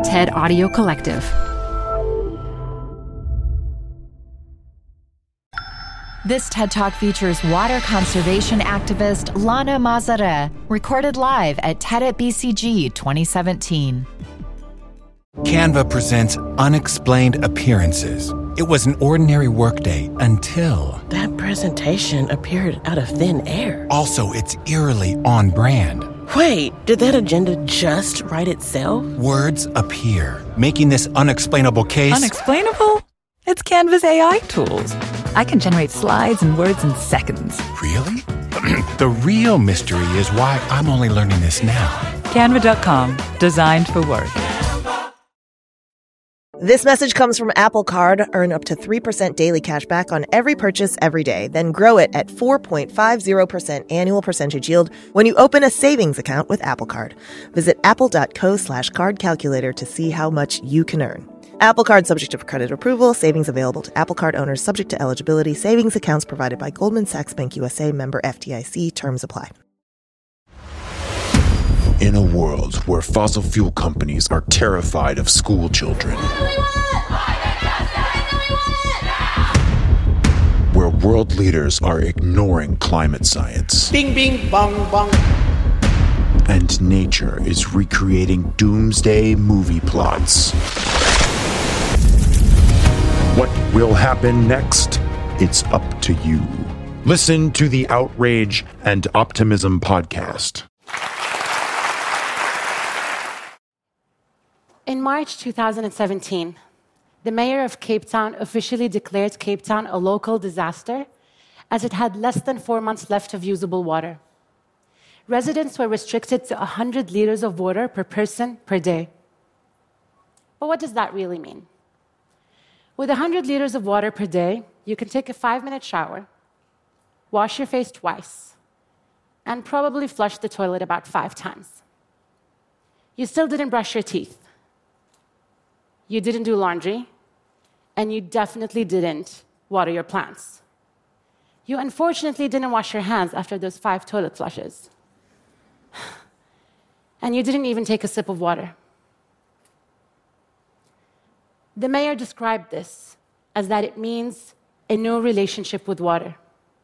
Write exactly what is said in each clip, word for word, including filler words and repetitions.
TED Audio Collective. This TED Talk features water conservation activist Lana Mazare, recorded live at TED at B C G twenty seventeen. Canva presents Unexplained Appearances. It was an ordinary workday until... That presentation appeared out of thin air. Also, it's eerily on brand. Wait, did that agenda just write itself? Words appear, making this unexplainable case... Unexplainable? It's Canva's A I tools. I can generate slides and words in seconds. Really? The real mystery is why I'm only learning this now. Canva dot com, designed for work. This message comes from Apple Card. Earn up to three percent daily cash back on every purchase every day. Then grow it at four point five zero percent annual percentage yield when you open a savings account with Apple Card. Visit apple.co slash card calculator to see how much you can earn. Apple Card subject to credit approval. Savings available to Apple Card owners subject to eligibility. Savings accounts provided by Goldman Sachs Bank U S A, member F D I C. Terms apply. In a world where fossil fuel companies are terrified of school children, where world leaders are ignoring climate science, bing, bing, bong, bong, and nature is recreating doomsday movie plots, what will happen next? It's up to you. Listen to the Outrage and Optimism podcast. In March two thousand seventeen, the mayor of Cape Town officially declared Cape Town a local disaster as it had less than four months left of usable water. Residents were restricted to one hundred liters of water per person per day. But what does that really mean? With one hundred liters of water per day, you can take a five-minute shower, wash your face twice, and probably flush the toilet about five times. You still didn't brush your teeth. You didn't do laundry, and you definitely didn't water your plants. You unfortunately didn't wash your hands after those five toilet flushes. And you didn't even take a sip of water. The mayor described this as that it means a no relationship with water.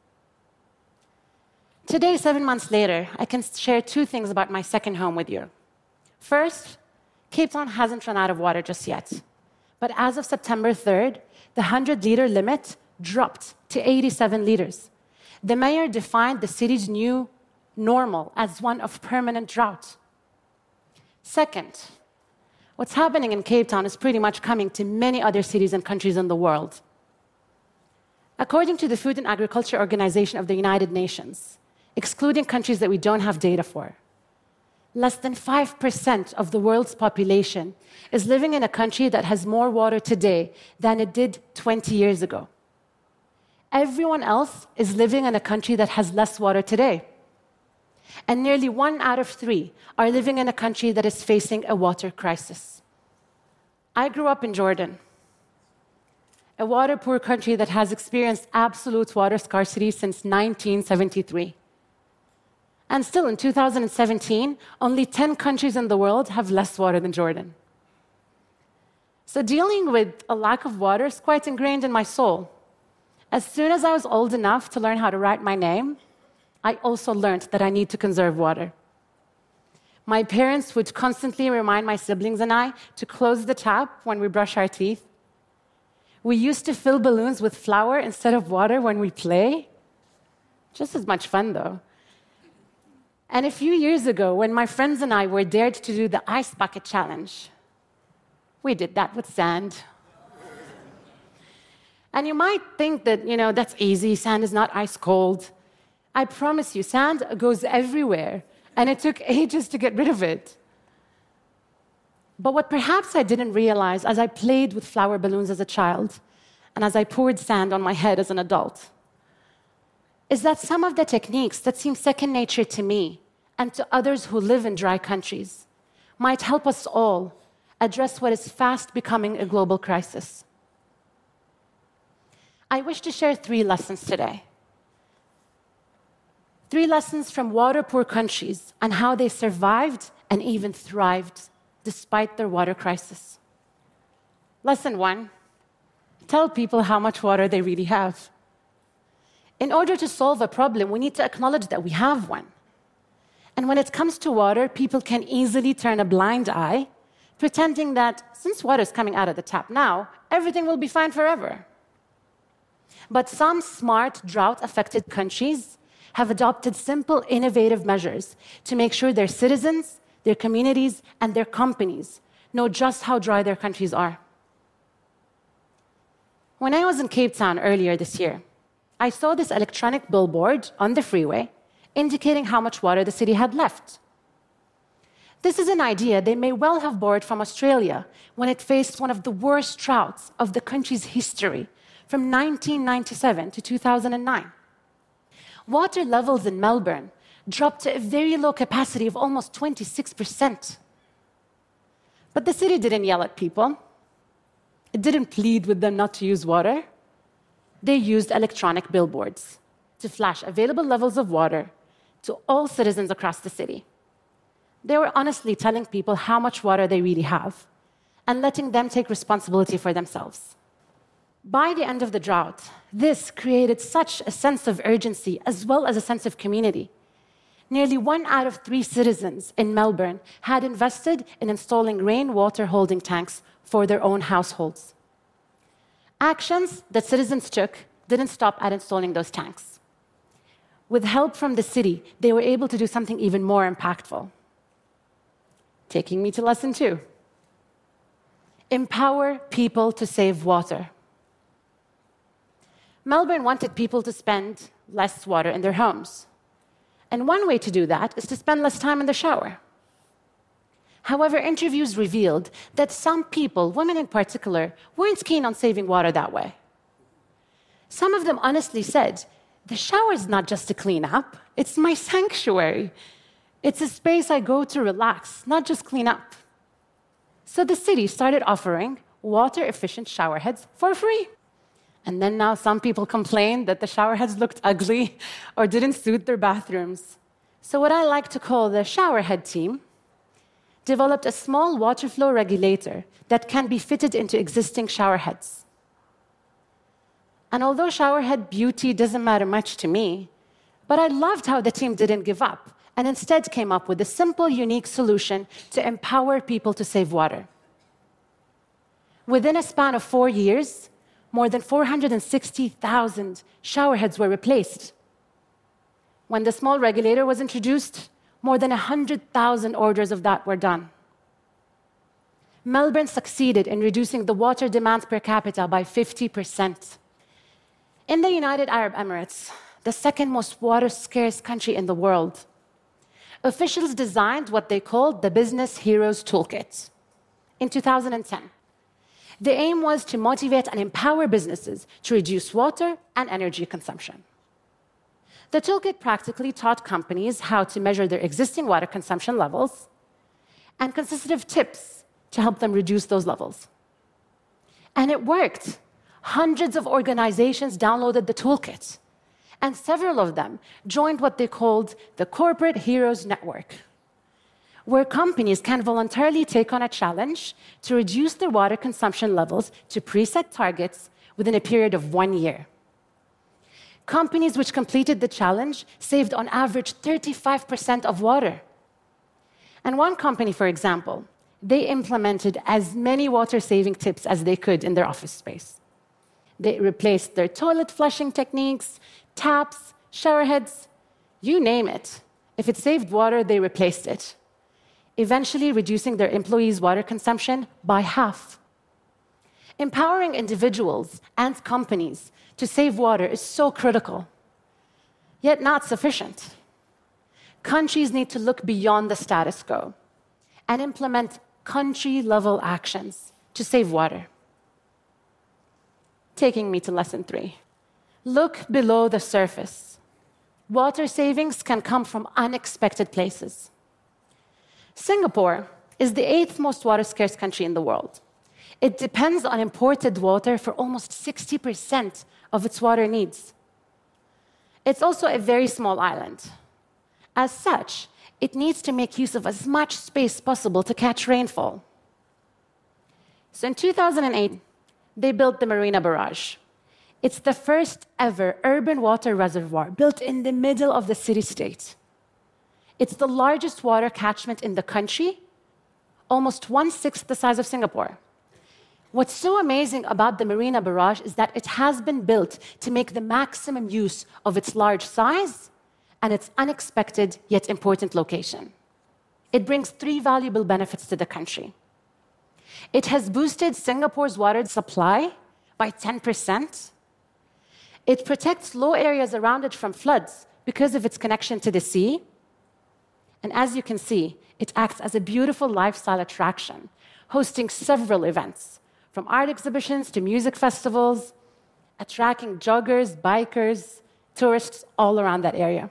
Today, seven months later, I can share two things about my second home with you. First, Cape Town hasn't run out of water just yet. But as of September third, the one hundred liter limit dropped to eighty-seven liters. The mayor defined the city's new normal as one of permanent drought. Second, what's happening in Cape Town is pretty much coming to many other cities and countries in the world. According to the Food and Agriculture Organization of the United Nations, excluding countries that we don't have data for, less than five percent of the world's population is living in a country that has more water today than it did twenty years ago. Everyone else is living in a country that has less water today. And nearly one out of three are living in a country that is facing a water crisis. I grew up in Jordan, a water-poor country that has experienced absolute water scarcity since nineteen seventy-three. And still, in two thousand seventeen, only ten countries in the world have less water than Jordan. So dealing with a lack of water is quite ingrained in my soul. As soon as I was old enough to learn how to write my name, I also learned that I need to conserve water. My parents would constantly remind my siblings and I to close the tap when we brush our teeth. We used to fill balloons with flour instead of water when we play. Just as much fun, though. And a few years ago, when my friends and I were dared to do the ice bucket challenge, we did that with sand. And you might think that, you know, that's easy, sand is not ice cold. I promise you, sand goes everywhere, and it took ages to get rid of it. But what perhaps I didn't realize as I played with flower balloons as a child, and as I poured sand on my head as an adult, is that some of the techniques that seem second nature to me and to others who live in dry countries might help us all address what is fast becoming a global crisis. I wish to share three lessons today. Three lessons from water-poor countries and how they survived and even thrived despite their water crisis. Lesson one, tell people how much water they really have. In order to solve a problem, we need to acknowledge that we have one. And when it comes to water, people can easily turn a blind eye, pretending that since water is coming out of the tap now, everything will be fine forever. But some smart, drought-affected countries have adopted simple, innovative measures to make sure their citizens, their communities, and their companies know just how dry their countries are. When I was in Cape Town earlier this year, I saw this electronic billboard on the freeway indicating how much water the city had left. This is an idea they may well have borrowed from Australia when it faced one of the worst droughts of the country's history from nineteen ninety-seven to two thousand nine. Water levels in Melbourne dropped to a very low capacity of almost twenty-six percent. But the city didn't yell at people. It didn't plead with them not to use water. They used electronic billboards to flash available levels of water to all citizens across the city. They were honestly telling people how much water they really have and letting them take responsibility for themselves. By the end of the drought, this created such a sense of urgency as well as a sense of community. Nearly one out of three citizens in Melbourne had invested in installing rainwater holding tanks for their own households. Actions that citizens took didn't stop at installing those tanks. With help from the city, they were able to do something even more impactful. Taking me to lesson two. Empower people to save water. Melbourne wanted people to spend less water in their homes. And one way to do that is to spend less time in the shower. However, interviews revealed that some people, women in particular, weren't keen on saving water that way. Some of them honestly said, the shower is not just to clean up, it's my sanctuary. It's a space I go to relax, not just clean up. So the city started offering water-efficient shower heads for free. And then now some people complained that the shower heads looked ugly or didn't suit their bathrooms. So what I like to call the shower head team developed a small water flow regulator that can be fitted into existing shower heads. And although shower head beauty doesn't matter much to me, but I loved how the team didn't give up and instead came up with a simple, unique solution to empower people to save water. Within a span of four years, more than four hundred sixty thousand shower heads were replaced. When the small regulator was introduced, more than one hundred thousand orders of that were done. Melbourne succeeded in reducing the water demands per capita by fifty percent. In the United Arab Emirates, the second most water-scarce country in the world, officials designed what they called the Business Heroes Toolkit in two thousand ten. The aim was to motivate and empower businesses to reduce water and energy consumption. The toolkit practically taught companies how to measure their existing water consumption levels and consisted of tips to help them reduce those levels. And it worked. Hundreds of organizations downloaded the toolkit, and several of them joined what they called the Corporate Heroes Network, where companies can voluntarily take on a challenge to reduce their water consumption levels to preset targets within a period of one year. Companies which completed the challenge saved on average thirty-five percent of water. And one company, for example, they implemented as many water-saving tips as they could in their office space. They replaced their toilet flushing techniques, taps, shower heads, you name it. If it saved water, they replaced it, eventually reducing their employees' water consumption by half. Empowering individuals and companies to save water is so critical, yet not sufficient. Countries need to look beyond the status quo and implement country-level actions to save water. Taking me to lesson three. Look below the surface. Water savings can come from unexpected places. Singapore is the eighth most water-scarce country in the world. It depends on imported water for almost sixty percent of its water needs. It's also a very small island. As such, it needs to make use of as much space possible to catch rainfall. So in two thousand eight, they built the Marina Barrage. It's the first ever urban water reservoir built in the middle of the city-state. It's the largest water catchment in the country, almost one-sixth the size of Singapore. What's so amazing about the Marina Barrage is that it has been built to make the maximum use of its large size and its unexpected yet important location. It brings three valuable benefits to the country. It has boosted Singapore's water supply by ten percent. It protects low areas around it from floods because of its connection to the sea. And as you can see, it acts as a beautiful lifestyle attraction, hosting several events, from art exhibitions to music festivals, attracting joggers, bikers, tourists all around that area.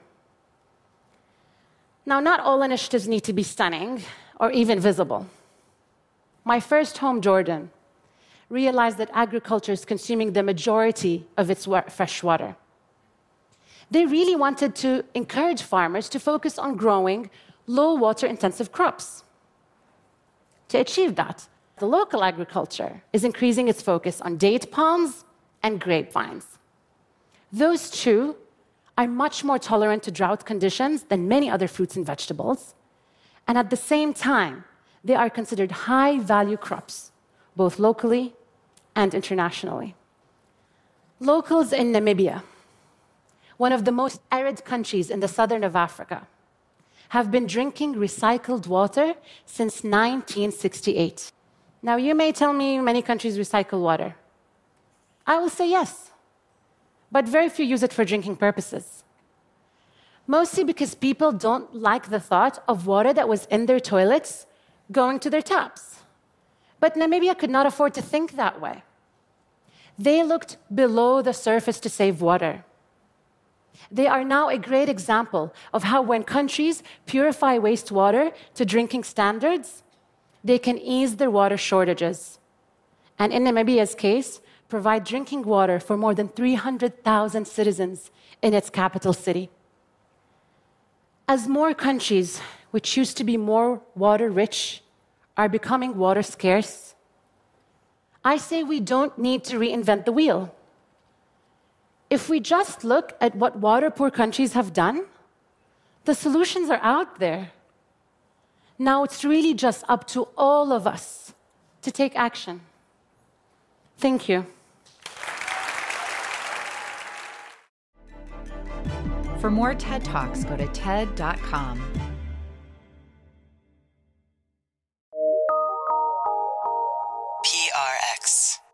Now, not all initiatives need to be stunning or even visible. My first home, Jordan, realized that agriculture is consuming the majority of its fresh water. They really wanted to encourage farmers to focus on growing low water intensive crops. To achieve that, the local agriculture is increasing its focus on date palms and grapevines. Those two are much more tolerant to drought conditions than many other fruits and vegetables, and at the same time, they are considered high-value crops, both locally and internationally. Locals in Namibia, one of the most arid countries in the southern of Africa, have been drinking recycled water since nineteen sixty-eight. Now, you may tell me many countries recycle water. I will say yes, but very few use it for drinking purposes. Mostly because people don't like the thought of water that was in their toilets going to their taps. But Namibia could not afford to think that way. They looked below the surface to save water. They are now a great example of how when countries purify wastewater to drinking standards, they can ease their water shortages. And in Namibia's case, provide drinking water for more than three hundred thousand citizens in its capital city. As more countries, which used to be more water-rich, are becoming water scarce, I say we don't need to reinvent the wheel. If we just look at what water-poor countries have done, the solutions are out there. Now it's really just up to all of us to take action. Thank you. For more TED Talks, go to TED dot com. P R X.